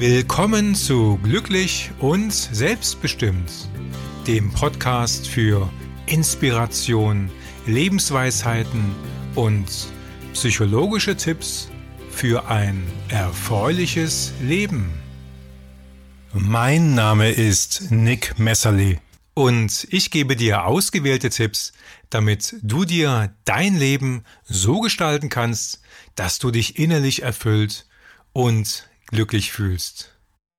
Willkommen zu Glücklich und Selbstbestimmt, dem Podcast für Inspiration, Lebensweisheiten und psychologische Tipps für ein erfreuliches Leben. Mein Name ist Nick Messerli und ich gebe dir ausgewählte Tipps, damit du dir dein Leben so gestalten kannst, dass du dich innerlich erfüllt und glücklich fühlst.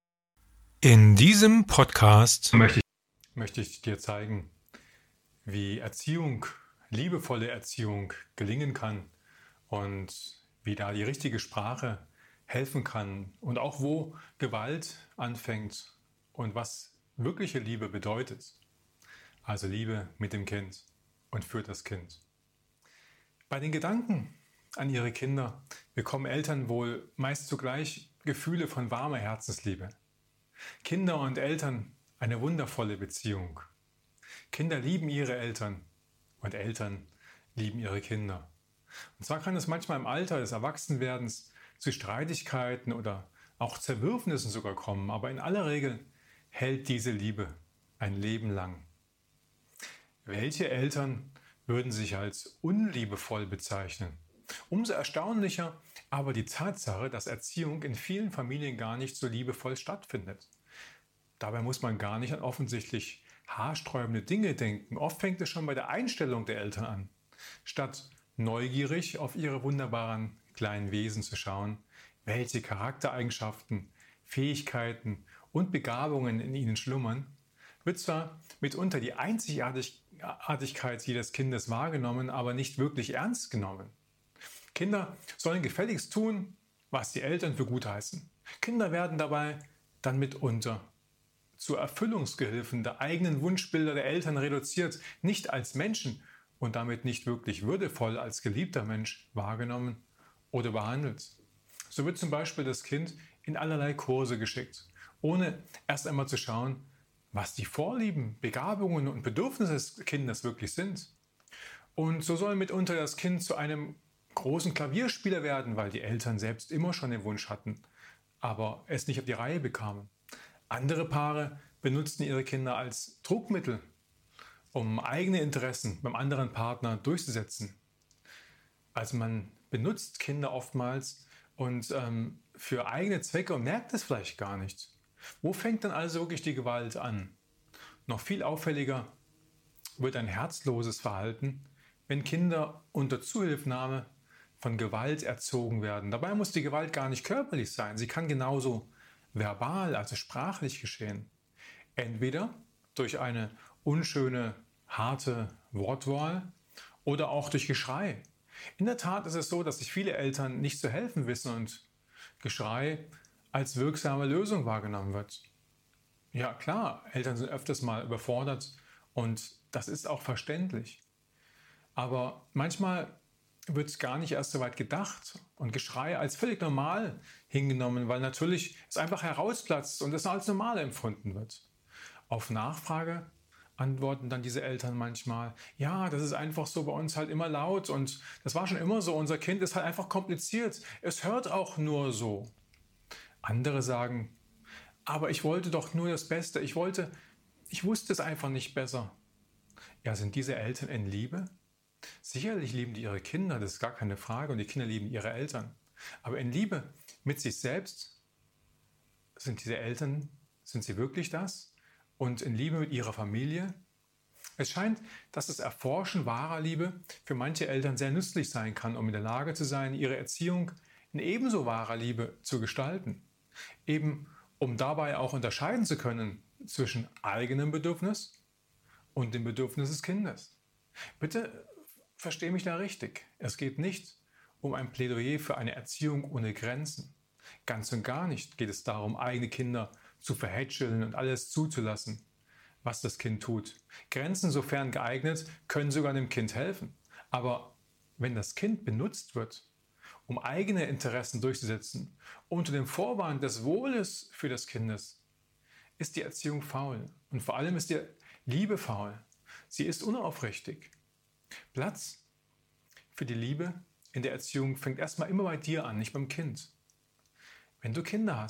In diesem Podcast möchte ich dir zeigen, wie Erziehung, liebevolle Erziehung gelingen kann und wie da die richtige Sprache helfen kann und auch wo Gewalt anfängt und was wirkliche Liebe bedeutet. Also Liebe mit dem Kind und für das Kind. Bei den Gedanken an ihre Kinder bekommen Eltern wohl meist zugleich Gefühle von warmer Herzensliebe. Kinder und Eltern, eine wundervolle Beziehung. Kinder lieben ihre Eltern und Eltern lieben ihre Kinder. Und zwar kann es manchmal im Alter des Erwachsenwerdens zu Streitigkeiten oder auch Zerwürfnissen sogar kommen, aber in aller Regel hält diese Liebe ein Leben lang. Welche Eltern würden sich als unliebevoll bezeichnen? Umso erstaunlicher aber die Tatsache, dass Erziehung in vielen Familien gar nicht so liebevoll stattfindet. Dabei muss man gar nicht an offensichtlich haarsträubende Dinge denken. Oft fängt es schon bei der Einstellung der Eltern an. Statt neugierig auf ihre wunderbaren kleinen Wesen zu schauen, welche Charaktereigenschaften, Fähigkeiten und Begabungen in ihnen schlummern, wird zwar mitunter die Einzigartigkeit jedes Kindes wahrgenommen, aber nicht wirklich ernst genommen. Kinder sollen gefälligst tun, was die Eltern für gut heißen. Kinder werden dabei dann mitunter zu Erfüllungsgehilfen der eigenen Wunschbilder der Eltern reduziert, nicht als Menschen und damit nicht wirklich würdevoll als geliebter Mensch wahrgenommen oder behandelt. So wird zum Beispiel das Kind in allerlei Kurse geschickt, ohne erst einmal zu schauen, was die Vorlieben, Begabungen und Bedürfnisse des Kindes wirklich sind. Und so soll mitunter das Kind zu einem großen Klavierspieler werden, weil die Eltern selbst immer schon den Wunsch hatten, aber es nicht auf die Reihe bekamen. Andere Paare benutzten ihre Kinder als Druckmittel, um eigene Interessen beim anderen Partner durchzusetzen. Also man benutzt Kinder oftmals und für eigene Zwecke und merkt es vielleicht gar nicht. Wo fängt dann also wirklich die Gewalt an? Noch viel auffälliger wird ein herzloses Verhalten, wenn Kinder unter Zuhilfenahme von Gewalt erzogen werden. Dabei muss die Gewalt gar nicht körperlich sein. Sie kann genauso verbal, also sprachlich geschehen. Entweder durch eine unschöne, harte Wortwahl oder auch durch Geschrei. In der Tat ist es so, dass sich viele Eltern nicht zu helfen wissen und Geschrei als wirksame Lösung wahrgenommen wird. Ja klar, Eltern sind öfters mal überfordert und das ist auch verständlich. Aber manchmal wird gar nicht erst so weit gedacht und Geschrei als völlig normal hingenommen, weil natürlich es einfach herausplatzt und es als normal empfunden wird. Auf Nachfrage antworten dann diese Eltern manchmal, ja, das ist einfach so bei uns halt immer laut und das war schon immer so, unser Kind ist halt einfach kompliziert, es hört auch nur so. Andere sagen, aber ich wollte doch nur das Beste, ich wusste es einfach nicht besser. Ja, sind diese Eltern in Liebe? Sicherlich lieben die ihre Kinder, das ist gar keine Frage, und die Kinder lieben ihre Eltern. Aber in Liebe mit sich selbst sind diese Eltern, sind sie wirklich das? Und in Liebe mit ihrer Familie? Es scheint, dass das Erforschen wahrer Liebe für manche Eltern sehr nützlich sein kann, um in der Lage zu sein, ihre Erziehung in ebenso wahrer Liebe zu gestalten. Eben um dabei auch unterscheiden zu können zwischen eigenem Bedürfnis und dem Bedürfnis des Kindes. Bitte verstehe mich da richtig. Es geht nicht um ein Plädoyer für eine Erziehung ohne Grenzen. Ganz und gar nicht geht es darum, eigene Kinder zu verhätscheln und alles zuzulassen, was das Kind tut. Grenzen, sofern geeignet, können sogar dem Kind helfen. Aber wenn das Kind benutzt wird, um eigene Interessen durchzusetzen, unter dem Vorwand des Wohles für das Kindes, ist die Erziehung faul. Und vor allem ist die Liebe faul. Sie ist unaufrichtig. Platz für die Liebe in der Erziehung fängt erstmal immer bei dir an, nicht beim Kind. Wenn du Kinder hast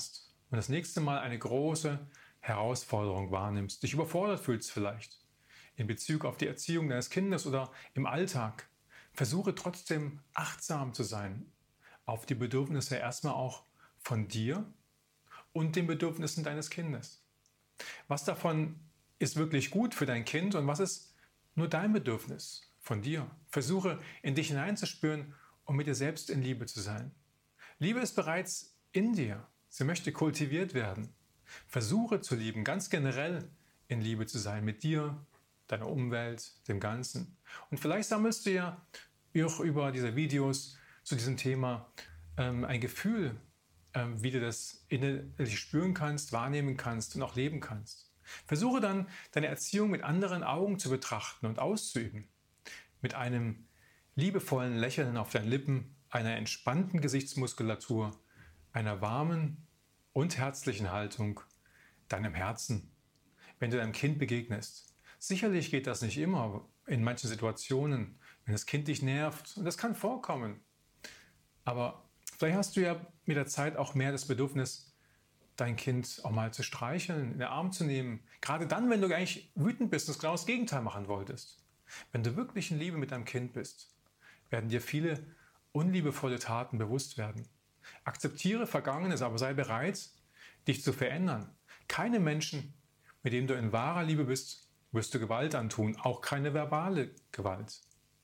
und das nächste Mal eine große Herausforderung wahrnimmst, dich überfordert fühlst vielleicht in Bezug auf die Erziehung deines Kindes oder im Alltag, versuche trotzdem achtsam zu sein auf die Bedürfnisse erstmal auch von dir und den Bedürfnissen deines Kindes. Was davon ist wirklich gut für dein Kind und was ist nur dein Bedürfnis von dir? Versuche in dich hineinzuspüren und mit dir selbst in Liebe zu sein. Liebe ist bereits in dir. Sie möchte kultiviert werden. Versuche zu lieben, ganz generell in Liebe zu sein mit dir, deiner Umwelt, dem Ganzen. Und vielleicht sammelst du ja auch über diese Videos zu diesem Thema ein Gefühl, wie du das innerlich spüren kannst, wahrnehmen kannst und auch leben kannst. Versuche dann, deine Erziehung mit anderen Augen zu betrachten und auszuüben. Mit einem liebevollen Lächeln auf deinen Lippen, einer entspannten Gesichtsmuskulatur, einer warmen und herzlichen Haltung, deinem Herzen, wenn du deinem Kind begegnest. Sicherlich geht das nicht immer in manchen Situationen, wenn das Kind dich nervt, und das kann vorkommen. Aber vielleicht hast du ja mit der Zeit auch mehr das Bedürfnis, dein Kind auch mal zu streicheln, in den Arm zu nehmen. Gerade dann, wenn du eigentlich wütend bist und genau das Gegenteil machen wolltest. Wenn du wirklich in Liebe mit deinem Kind bist, werden dir viele unliebevolle Taten bewusst werden. Akzeptiere Vergangenes, aber sei bereit, dich zu verändern. Keinem Menschen, mit dem du in wahrer Liebe bist, wirst du Gewalt antun, auch keine verbale Gewalt.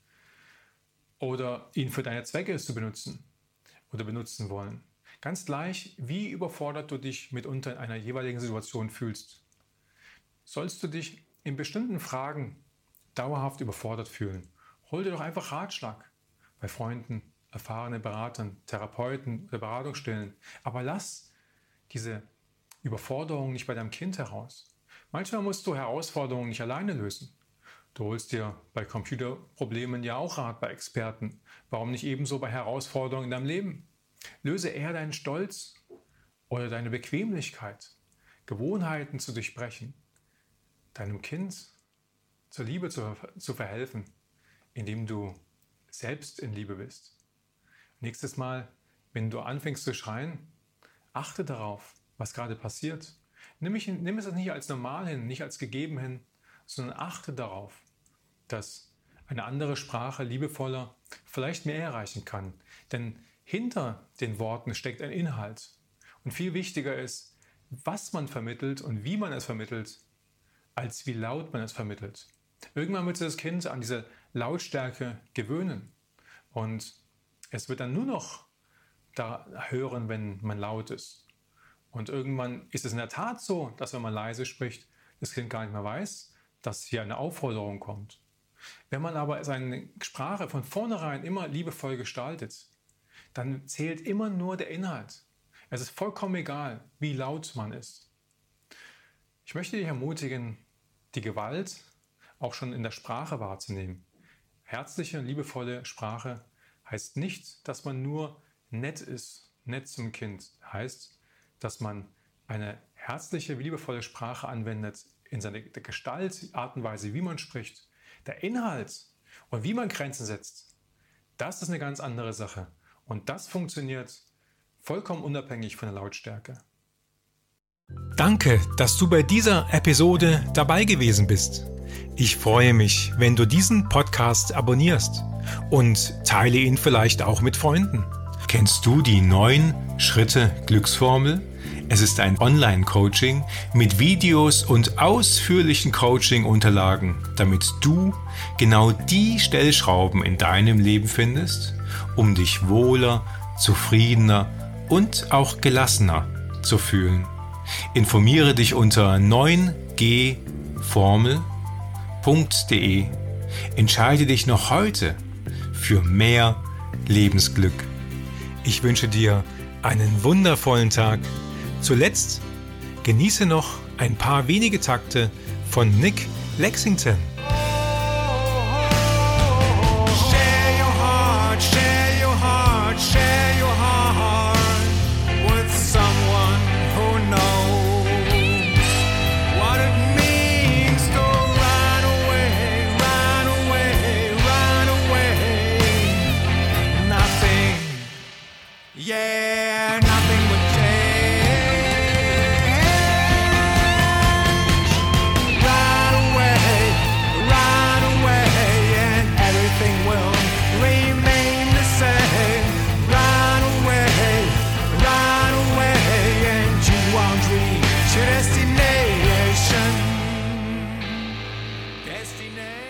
Oder ihn für deine Zwecke zu benutzen oder benutzen wollen. Ganz gleich, wie überfordert du dich mitunter in einer jeweiligen Situation fühlst. Sollst du dich in bestimmten Fragen dauerhaft überfordert fühlen, hol dir doch einfach Ratschlag bei Freunden, erfahrenen Beratern, Therapeuten oder Beratungsstellen. Aber lass diese Überforderung nicht bei deinem Kind heraus. Manchmal musst du Herausforderungen nicht alleine lösen. Du holst dir bei Computerproblemen ja auch Rat bei Experten. Warum nicht ebenso bei Herausforderungen in deinem Leben? Löse eher deinen Stolz oder deine Bequemlichkeit, Gewohnheiten zu durchbrechen, deinem Kind zur Liebe zu verhelfen, indem du selbst in Liebe bist. Nächstes Mal, wenn du anfängst zu schreien, achte darauf, was gerade passiert. Nimm es nicht als normal hin, nicht als gegeben hin, sondern achte darauf, dass eine andere Sprache liebevoller vielleicht mehr erreichen kann. Denn hinter den Worten steckt ein Inhalt. Und viel wichtiger ist, was man vermittelt und wie man es vermittelt, als wie laut man es vermittelt. Irgendwann wird sich das Kind an diese Lautstärke gewöhnen. Und es wird dann nur noch da hören, wenn man laut ist. Und irgendwann ist es in der Tat so, dass wenn man leise spricht, das Kind gar nicht mehr weiß, dass hier eine Aufforderung kommt. Wenn man aber seine Sprache von vornherein immer liebevoll gestaltet, dann zählt immer nur der Inhalt. Es ist vollkommen egal, wie laut man ist. Ich möchte dich ermutigen, die Gewalt auch schon in der Sprache wahrzunehmen. Herzliche, liebevolle Sprache heißt nicht, dass man nur nett ist, nett zum Kind. Heißt, dass man eine herzliche, liebevolle Sprache anwendet in seiner Gestalt, Art und Weise, wie man spricht. Der Inhalt und wie man Grenzen setzt, das ist eine ganz andere Sache. Und das funktioniert vollkommen unabhängig von der Lautstärke. Danke, dass du bei dieser Episode dabei gewesen bist. Ich freue mich, wenn du diesen Podcast abonnierst und teile ihn vielleicht auch mit Freunden. Kennst du die 9 Schritte Glücksformel? Es ist ein Online-Coaching mit Videos und ausführlichen Coaching-Unterlagen, damit du genau die Stellschrauben in deinem Leben findest, um dich wohler, zufriedener und auch gelassener zu fühlen. Informiere dich unter 9gformel.de. Entscheide dich noch heute für mehr Lebensglück. Ich wünsche dir einen wundervollen Tag. Zuletzt genieße noch ein paar wenige Takte von Nick Lexington. Yeah, nothing would change. name.